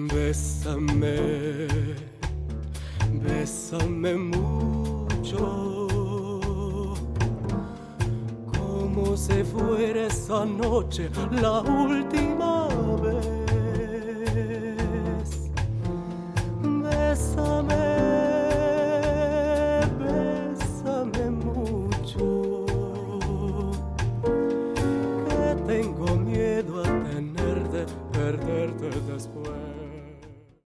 Bésame, bésame mucho, como si fuera esa noche la última